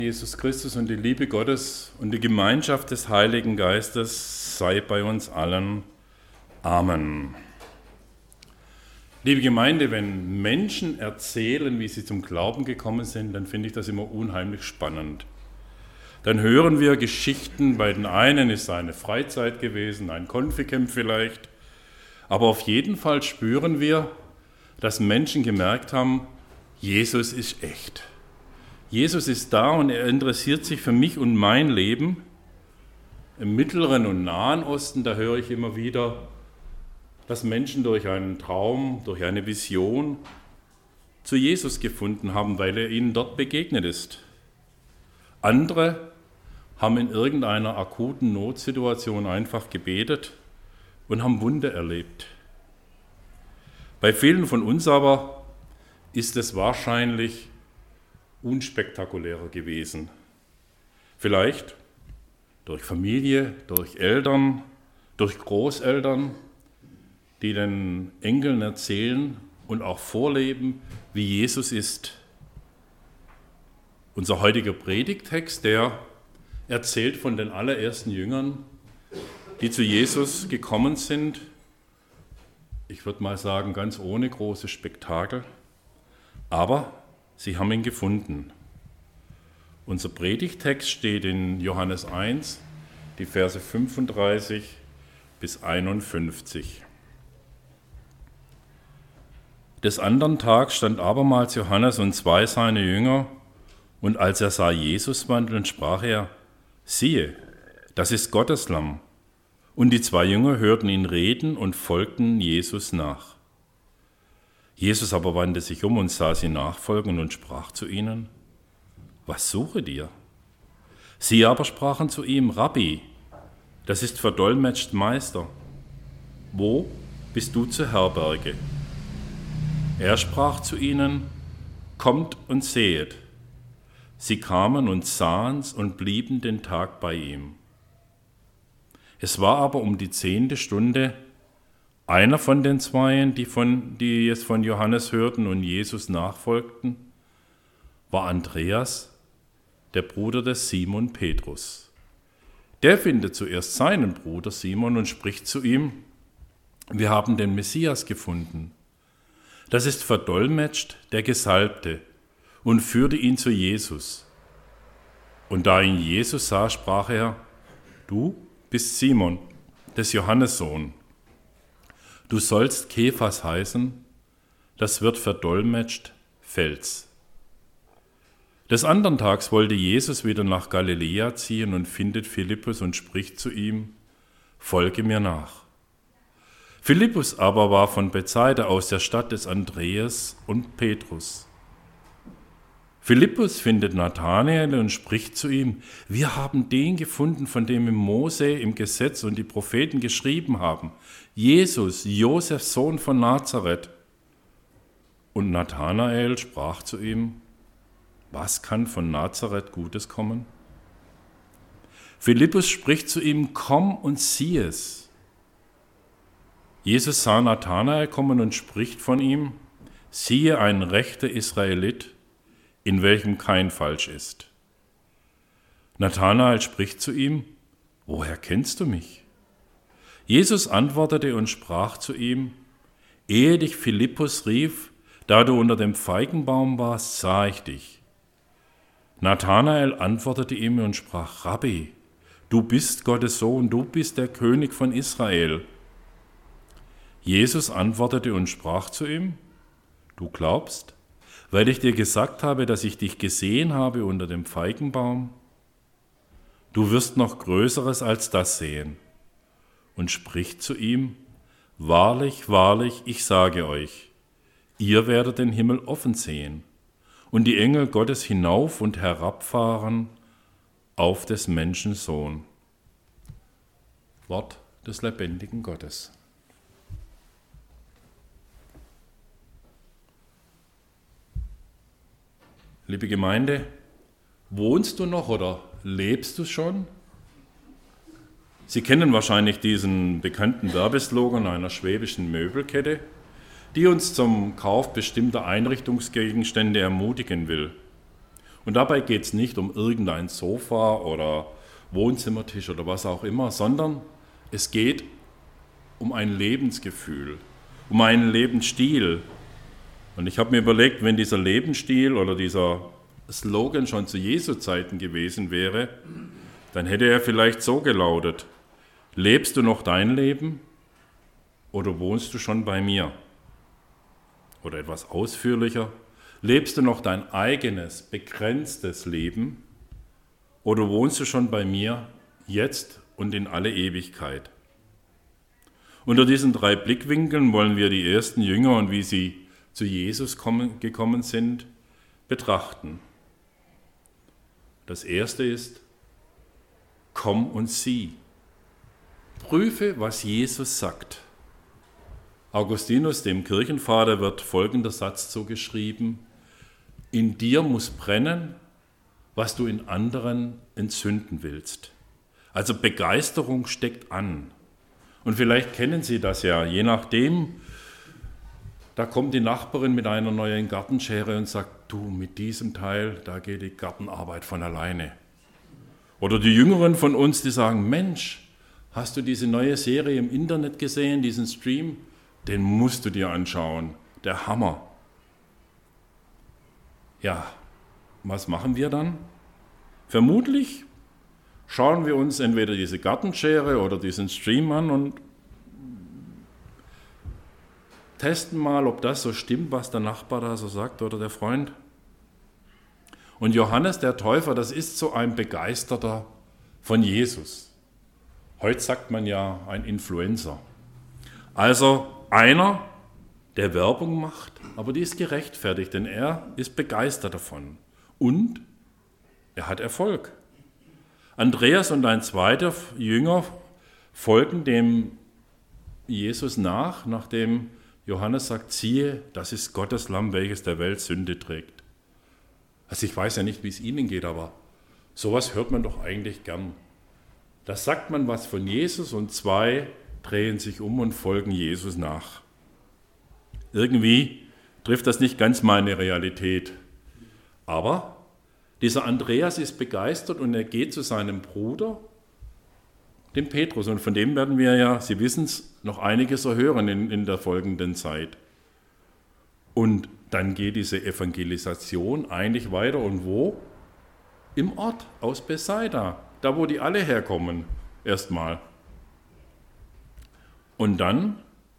Jesus Christus und die Liebe Gottes und die Gemeinschaft des Heiligen Geistes sei bei uns allen. Amen. Liebe Gemeinde, wenn Menschen erzählen, wie sie zum Glauben gekommen sind, dann finde ich das immer unheimlich spannend. Dann hören wir Geschichten, bei den einen ist es eine Freizeit gewesen, ein Konficamp vielleicht, aber auf jeden Fall spüren wir, dass Menschen gemerkt haben, Jesus ist echt. Jesus ist da und er interessiert sich für mich und mein Leben. Im Mittleren und Nahen Osten, da höre ich immer wieder, dass Menschen durch einen Traum, durch eine Vision zu Jesus gefunden haben, weil er ihnen dort begegnet ist. Andere haben in irgendeiner akuten Notsituation einfach gebetet und haben Wunder erlebt. Bei vielen von uns aber ist es wahrscheinlich unspektakulärer gewesen. Vielleicht durch Familie, durch Eltern, durch Großeltern, die den Enkeln erzählen und auch vorleben, wie Jesus ist. Unser heutiger Predigttext, der erzählt von den allerersten Jüngern, die zu Jesus gekommen sind. Ich würde mal sagen, ganz ohne großes Spektakel, aber sie haben ihn gefunden. Unser Predigttext steht in Johannes 1, die Verse 35 bis 51. Des anderen Tags stand abermals Johannes und zwei seiner Jünger, und als er sah Jesus wandeln, sprach er: Siehe, das ist Gottes Lamm. Und die zwei Jünger hörten ihn reden und folgten Jesus nach. Jesus aber wandte sich um und sah sie nachfolgen und sprach zu ihnen: Was suchet ihr? Sie aber sprachen zu ihm: Rabbi, das ist verdolmetscht Meister. Wo bist du zur Herberge? Er sprach zu ihnen: Kommt und sehet. Sie kamen und sahen's und blieben den Tag bei ihm. Es war aber um die 10. Stunde. Einer von den Zweien, die es von Johannes hörten und Jesus nachfolgten, war Andreas, der Bruder des Simon Petrus. Der findet zuerst seinen Bruder Simon und spricht zu ihm: Wir haben den Messias gefunden. Das ist verdolmetscht der Gesalbte, und führte ihn zu Jesus. Und da ihn Jesus sah, sprach er: Du bist Simon, des Johannes Sohn. Du sollst Kephas heißen, das wird verdolmetscht Fels. Des anderen Tags wollte Jesus wieder nach Galiläa ziehen und findet Philippus und spricht zu ihm: Folge mir nach. Philippus aber war von Bethsaida aus der Stadt des Andreas und Petrus. Philippus findet Nathanael und spricht zu ihm: Wir haben den gefunden, von dem Mose im Gesetz und die Propheten geschrieben haben, Jesus, Josefs Sohn von Nazareth. Und Nathanael sprach zu ihm: Was kann von Nazareth Gutes kommen? Philippus spricht zu ihm: Komm und sieh es. Jesus sah Nathanael kommen und spricht von ihm: Siehe, ein rechter Israelit, in welchem kein Falsch ist. Nathanael spricht zu ihm: Woher kennst du mich? Jesus antwortete und sprach zu ihm: Ehe dich Philippus rief, da du unter dem Feigenbaum warst, sah ich dich. Nathanael antwortete ihm und sprach: Rabbi, du bist Gottes Sohn, du bist der König von Israel. Jesus antwortete und sprach zu ihm: Du glaubst, weil ich dir gesagt habe, dass ich dich gesehen habe unter dem Feigenbaum? Du wirst noch Größeres als das sehen. Und spricht zu ihm: Wahrlich, wahrlich, ich sage euch, ihr werdet den Himmel offen sehen und die Engel Gottes hinauf und herabfahren auf des Menschen Sohn. Wort des lebendigen Gottes. Liebe Gemeinde, wohnst du noch oder lebst du schon? Sie kennen wahrscheinlich diesen bekannten Werbeslogan einer schwäbischen Möbelkette, die uns zum Kauf bestimmter Einrichtungsgegenstände ermutigen will. Und dabei geht es nicht um irgendein Sofa oder Wohnzimmertisch oder was auch immer, sondern es geht um ein Lebensgefühl, um einen Lebensstil. Und ich habe mir überlegt, wenn dieser Lebensstil oder dieser Slogan schon zu Jesu Zeiten gewesen wäre, dann hätte er vielleicht so gelautet: Lebst du noch dein Leben oder wohnst du schon bei mir? Oder etwas ausführlicher: Lebst du noch dein eigenes, begrenztes Leben oder wohnst du schon bei mir, jetzt und in alle Ewigkeit? Unter diesen 3 Blickwinkeln wollen wir die ersten Jünger und wie sie zu Jesus gekommen sind, betrachten. Das erste ist: Komm und sieh. Prüfe, was Jesus sagt. Augustinus, dem Kirchenvater, wird folgender Satz zugeschrieben: In dir muss brennen, was du in anderen entzünden willst. Also Begeisterung steckt an. Und vielleicht kennen Sie das ja, je nachdem, da kommt die Nachbarin mit einer neuen Gartenschere und sagt: Du, mit diesem Teil, da geht die Gartenarbeit von alleine. Oder die Jüngeren von uns, die sagen: Mensch, hast du diese neue Serie im Internet gesehen, diesen Stream? Den musst du dir anschauen, der Hammer. Ja, was machen wir dann? Vermutlich schauen wir uns entweder diese Gartenschere oder diesen Stream an und testen mal, ob das so stimmt, was der Nachbar da so sagt oder der Freund. Und Johannes der Täufer, das ist so ein Begeisterter von Jesus. Heute sagt man ja ein Influencer. Also einer, der Werbung macht, aber die ist gerechtfertigt, denn er ist begeistert davon. Und er hat Erfolg. Andreas und ein zweiter Jünger folgen dem Jesus nach, nachdem Johannes sagt: Siehe, das ist Gottes Lamm, welches der Welt Sünde trägt. Also ich weiß ja nicht, wie es Ihnen geht, aber sowas hört man doch eigentlich gern. Da sagt man was von Jesus und 2 drehen sich um und folgen Jesus nach. Irgendwie trifft das nicht ganz meine Realität. Aber dieser Andreas ist begeistert und er geht zu seinem Bruder, dem Petrus. Und von dem werden wir ja, Sie wissen es, noch einiges so hören in der folgenden Zeit. Und dann geht diese Evangelisation eigentlich weiter. Und wo? Im Ort aus Bethsaida, da wo die alle herkommen, erstmal. Und dann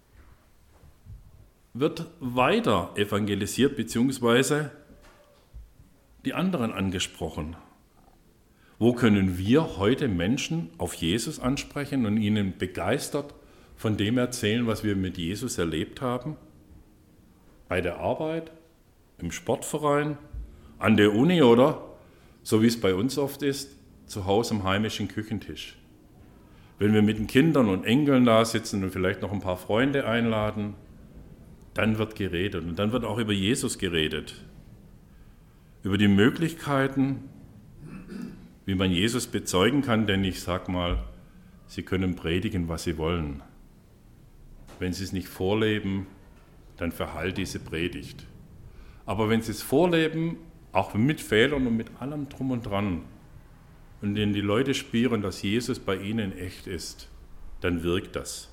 wird weiter evangelisiert, beziehungsweise die anderen angesprochen. Wo können wir heute Menschen auf Jesus ansprechen und ihnen begeistert von dem erzählen, was wir mit Jesus erlebt haben? Bei der Arbeit, im Sportverein, an der Uni oder, so wie es bei uns oft ist, zu Hause am heimischen Küchentisch. Wenn wir mit den Kindern und Enkeln da sitzen und vielleicht noch ein paar Freunde einladen, dann wird geredet und dann wird auch über Jesus geredet. Über die Möglichkeiten, wie man Jesus bezeugen kann, denn ich sag mal, Sie können predigen, was Sie wollen. Wenn Sie es nicht vorleben, dann verhallt diese Predigt. Aber wenn Sie es vorleben, auch mit Fehlern und mit allem drum und dran, und wenn die Leute spüren, dass Jesus bei ihnen echt ist, dann wirkt das.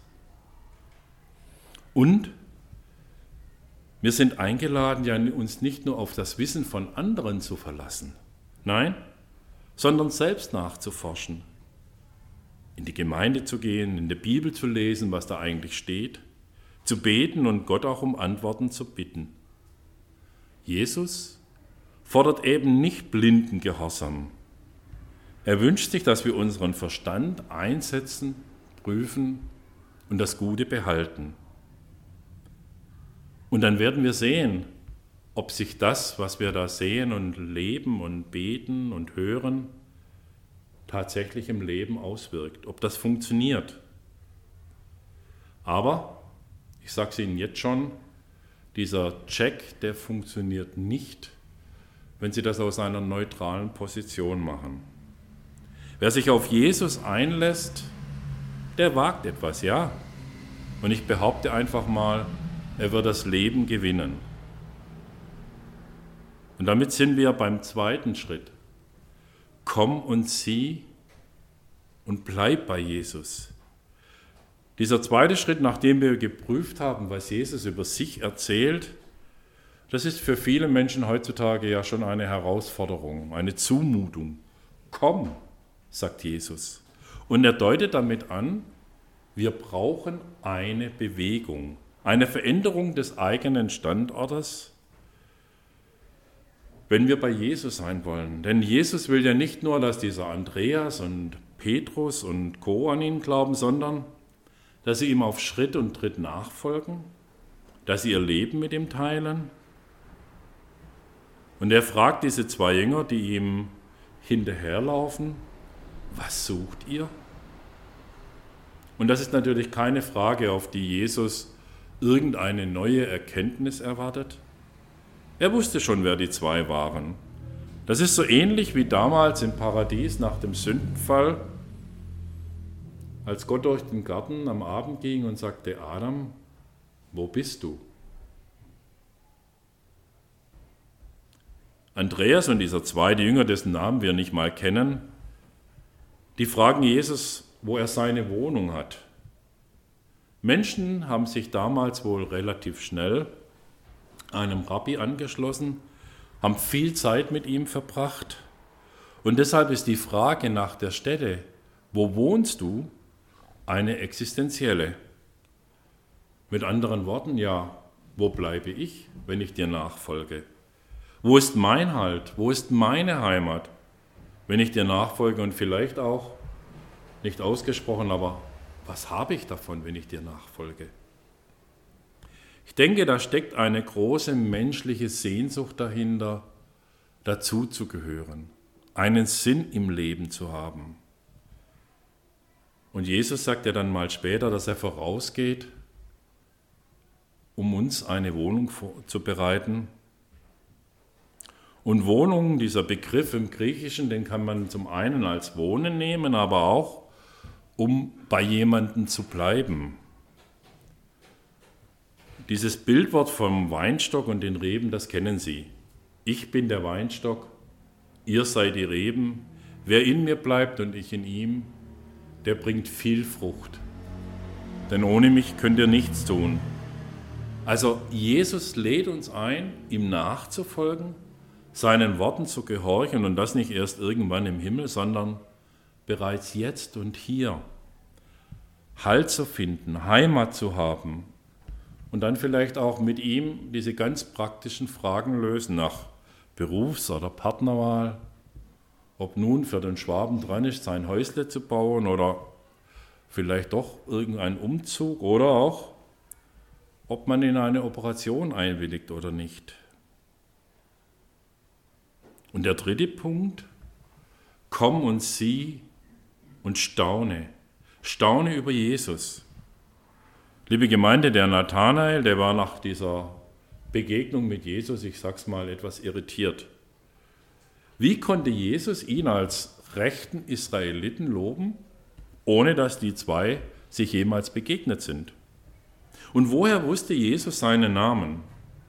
Und wir sind eingeladen, ja uns nicht nur auf das Wissen von anderen zu verlassen, nein, sondern selbst nachzuforschen, in die Gemeinde zu gehen, in der Bibel zu lesen, was da eigentlich steht, zu beten und Gott auch um Antworten zu bitten. Jesus fordert eben nicht blinden Gehorsam. Er wünscht sich, dass wir unseren Verstand einsetzen, prüfen und das Gute behalten. Und dann werden wir sehen, ob sich das, was wir da sehen und leben und beten und hören, tatsächlich im Leben auswirkt, ob das funktioniert. Aber, ich sage es Ihnen jetzt schon, dieser Check, der funktioniert nicht, wenn Sie das aus einer neutralen Position machen. Wer sich auf Jesus einlässt, der wagt etwas, ja. Und ich behaupte einfach mal, er wird das Leben gewinnen. Und damit sind wir beim zweiten Schritt. Komm und sieh und bleib bei Jesus. Dieser zweite Schritt, nachdem wir geprüft haben, was Jesus über sich erzählt, das ist für viele Menschen heutzutage ja schon eine Herausforderung, eine Zumutung. Komm, sagt Jesus. Und er deutet damit an, wir brauchen eine Bewegung, eine Veränderung des eigenen Standortes, wenn wir bei Jesus sein wollen. Denn Jesus will ja nicht nur, dass dieser Andreas und Petrus und Co. an ihn glauben, sondern dass sie ihm auf Schritt und Tritt nachfolgen, dass sie ihr Leben mit ihm teilen. Und er fragt diese zwei Jünger, die ihm hinterherlaufen, was sucht ihr? Und das ist natürlich keine Frage, auf die Jesus irgendeine neue Erkenntnis erwartet. Er wusste schon, wer die zwei waren. Das ist so ähnlich wie damals im Paradies nach dem Sündenfall, als Gott durch den Garten am Abend ging und sagte, Adam, wo bist du? Andreas und dieser zweite Jünger, dessen Namen wir nicht mal kennen, die fragen Jesus, wo er seine Wohnung hat. Menschen haben sich damals wohl relativ schnell einem Rabbi angeschlossen, haben viel Zeit mit ihm verbracht. Und deshalb ist die Frage nach der Stätte, wo wohnst du, eine existenzielle. Mit anderen Worten, ja, wo bleibe ich, wenn ich dir nachfolge? Wo ist mein Halt? Wo ist meine Heimat, wenn ich dir nachfolge? Und vielleicht auch, nicht ausgesprochen, aber was habe ich davon, wenn ich dir nachfolge? Ich denke, da steckt eine große menschliche Sehnsucht dahinter, dazu zu gehören, einen Sinn im Leben zu haben. Und Jesus sagt ja dann mal später, dass er vorausgeht, um uns eine Wohnung vorzubereiten. Und Wohnung, dieser Begriff im Griechischen, den kann man zum einen als Wohnen nehmen, aber auch, um bei jemandem zu bleiben. Dieses Bildwort vom Weinstock und den Reben, das kennen Sie. Ich bin der Weinstock, ihr seid die Reben. Wer in mir bleibt und ich in ihm, der bringt viel Frucht. Denn ohne mich könnt ihr nichts tun. Also Jesus lädt uns ein, ihm nachzufolgen, seinen Worten zu gehorchen und das nicht erst irgendwann im Himmel, sondern bereits jetzt und hier. Halt zu finden, Heimat zu haben und dann vielleicht auch mit ihm diese ganz praktischen Fragen lösen nach Berufs- oder Partnerwahl, ob nun für den Schwaben dran ist, sein Häusle zu bauen oder vielleicht doch irgendein Umzug oder auch, ob man in eine Operation einwilligt oder nicht. Und der dritte Punkt, komm und sieh und staune. Staune über Jesus. Liebe Gemeinde, der Nathanael, der war nach dieser Begegnung mit Jesus, ich sag's mal, etwas irritiert. Wie konnte Jesus ihn als rechten Israeliten loben, ohne dass die zwei sich jemals begegnet sind? Und woher wusste Jesus seinen Namen?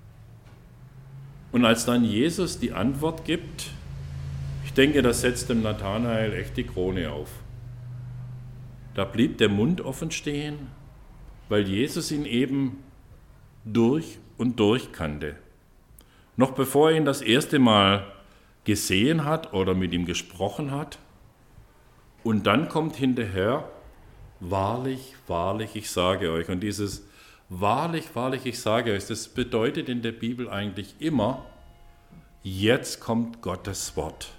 Und als dann Jesus die Antwort gibt, ich denke, das setzt dem Nathanael echt die Krone auf. Da blieb der Mund offen stehen, weil Jesus ihn eben durch und durch kannte. Noch bevor er ihn das erste Mal gesehen hat oder mit ihm gesprochen hat. Und dann kommt hinterher, wahrlich, wahrlich, ich sage euch. Und dieses wahrlich, wahrlich, ich sage euch, das bedeutet in der Bibel eigentlich immer, jetzt kommt Gottes Wort.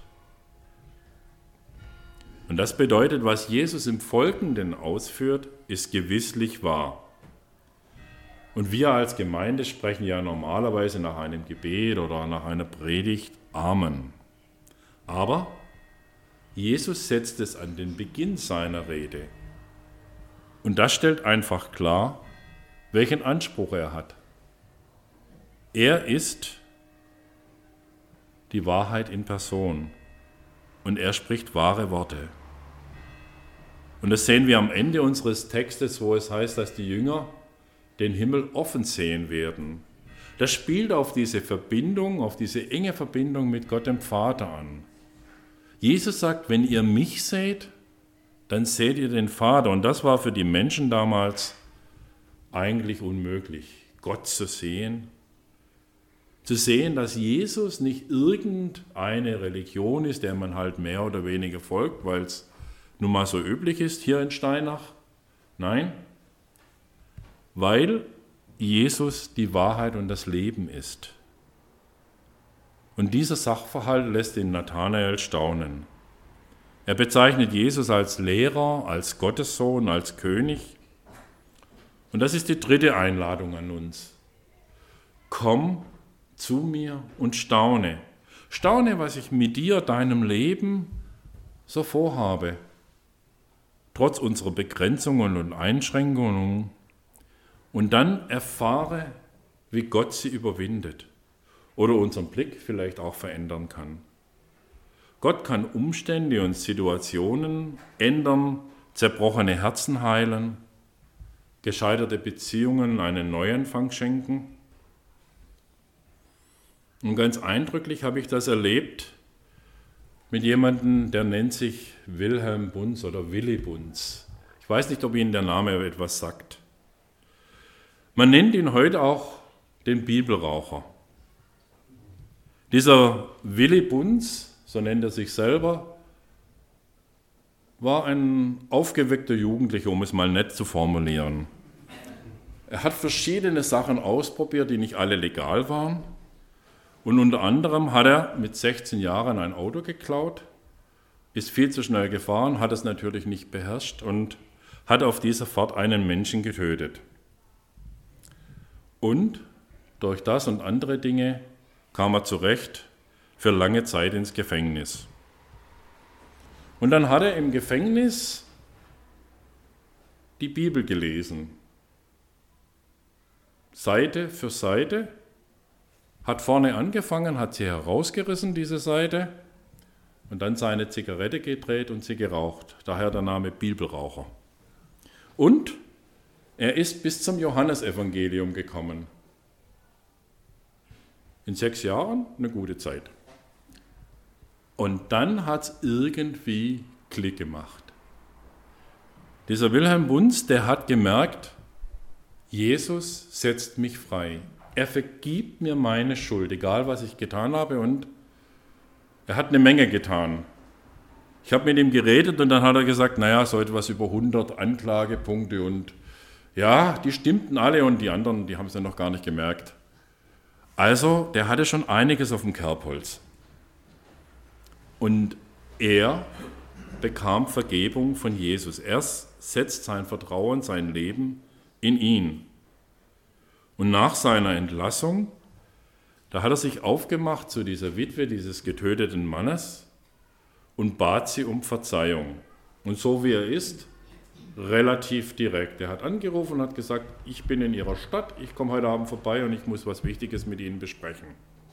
Und das bedeutet, was Jesus im Folgenden ausführt, ist gewisslich wahr. Und wir als Gemeinde sprechen ja normalerweise nach einem Gebet oder nach einer Predigt Amen. Aber Jesus setzt es an den Beginn seiner Rede. Und das stellt einfach klar, welchen Anspruch er hat. Er ist die Wahrheit in Person und er spricht wahre Worte. Und das sehen wir am Ende unseres Textes, wo es heißt, dass die Jünger den Himmel offen sehen werden. Das spielt auf diese Verbindung, auf diese enge Verbindung mit Gott dem Vater an. Jesus sagt, wenn ihr mich seht, dann seht ihr den Vater. Und das war für die Menschen damals eigentlich unmöglich, Gott zu sehen. Zu sehen, dass Jesus nicht irgendeine Religion ist, der man halt mehr oder weniger folgt, weil es nun mal so üblich ist hier in Steinach. Nein, weil Jesus die Wahrheit und das Leben ist. Und dieser Sachverhalt lässt den Nathanael staunen. Er bezeichnet Jesus als Lehrer, als Gottessohn, als König. Und das ist die dritte Einladung an uns. Komm zu mir und staune. Staune, was ich mit dir, deinem Leben, so vorhabe. Trotz unserer Begrenzungen und Einschränkungen. Und dann erfahre, wie Gott sie überwindet. Oder unseren Blick vielleicht auch verändern kann. Gott kann Umstände und Situationen ändern, zerbrochene Herzen heilen, gescheiterte Beziehungen einen Neuanfang schenken. Und ganz eindrücklich habe ich das erlebt mit jemandem, der nennt sich Wilhelm Bunz oder Willy Bunz. Ich weiß nicht, ob Ihnen der Name etwas sagt. Man nennt ihn heute auch den Bibelraucher. Dieser Willy Bunz, so nennt er sich selber, war ein aufgeweckter Jugendlicher, um es mal nett zu formulieren. Er hat verschiedene Sachen ausprobiert, die nicht alle legal waren. Und unter anderem hat er mit 16 Jahren ein Auto geklaut, ist viel zu schnell gefahren, hat es natürlich nicht beherrscht und hat auf dieser Fahrt einen Menschen getötet. Und durch das und andere Dinge kam er zurecht für lange Zeit ins Gefängnis. Und dann hat er im Gefängnis die Bibel gelesen, Seite für Seite, hat vorne angefangen, hat sie herausgerissen, diese Seite, und dann seine Zigarette gedreht und sie geraucht. Daher der Name Bibelraucher. Und er ist bis zum Johannesevangelium gekommen. In 6 Jahren eine gute Zeit. Und dann hat es irgendwie Klick gemacht. Dieser Wilhelm Bunz, der hat gemerkt, Jesus setzt mich frei. Er vergibt mir meine Schuld, egal was ich getan habe, und er hat eine Menge getan. Ich habe mit ihm geredet und dann hat er gesagt, naja, so etwas über 100 Anklagepunkte und ja, die stimmten alle und die anderen, die haben es ja noch gar nicht gemerkt. Also, der hatte schon einiges auf dem Kerbholz. Und er bekam Vergebung von Jesus. Er setzt sein Vertrauen, sein Leben in ihn. Und nach seiner Entlassung, da hat er sich aufgemacht zu dieser Witwe dieses getöteten Mannes und bat sie um Verzeihung. Und so wie er ist, relativ direkt. Er hat angerufen und hat gesagt, ich bin in Ihrer Stadt, ich komme heute Abend vorbei und ich muss was Wichtiges mit Ihnen besprechen.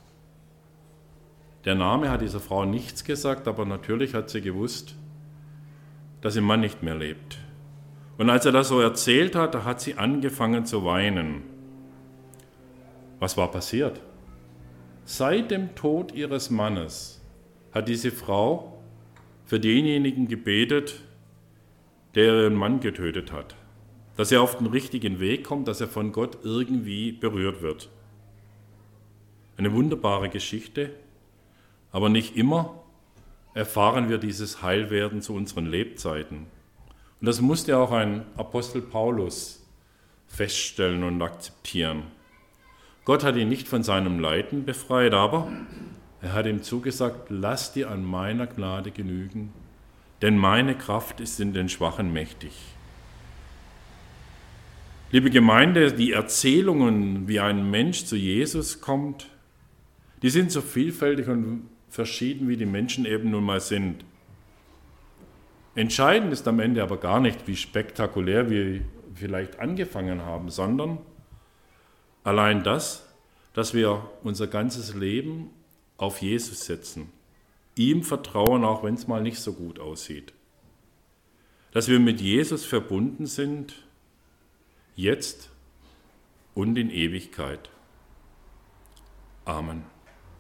Der Name hat dieser Frau nichts gesagt, aber natürlich hat sie gewusst, dass ihr Mann nicht mehr lebt. Und als er das so erzählt hat, da hat sie angefangen zu weinen. Was war passiert? Seit dem Tod ihres Mannes hat diese Frau für denjenigen gebetet, der ihren Mann getötet hat. Dass er auf den richtigen Weg kommt, dass er von Gott irgendwie berührt wird. Eine wunderbare Geschichte, aber nicht immer erfahren wir dieses Heilwerden zu unseren Lebzeiten. Und das musste auch ein Apostel Paulus feststellen und akzeptieren. Gott hat ihn nicht von seinem Leiden befreit, aber er hat ihm zugesagt, lass dir an meiner Gnade genügen, denn meine Kraft ist in den Schwachen mächtig. Liebe Gemeinde, die Erzählungen, wie ein Mensch zu Jesus kommt, die sind so vielfältig und verschieden, wie die Menschen eben nun mal sind. Entscheidend ist am Ende aber gar nicht, wie spektakulär wir vielleicht angefangen haben, sondern allein das, dass wir unser ganzes Leben auf Jesus setzen, ihm vertrauen, auch wenn es mal nicht so gut aussieht. Dass wir mit Jesus verbunden sind, jetzt und in Ewigkeit. Amen.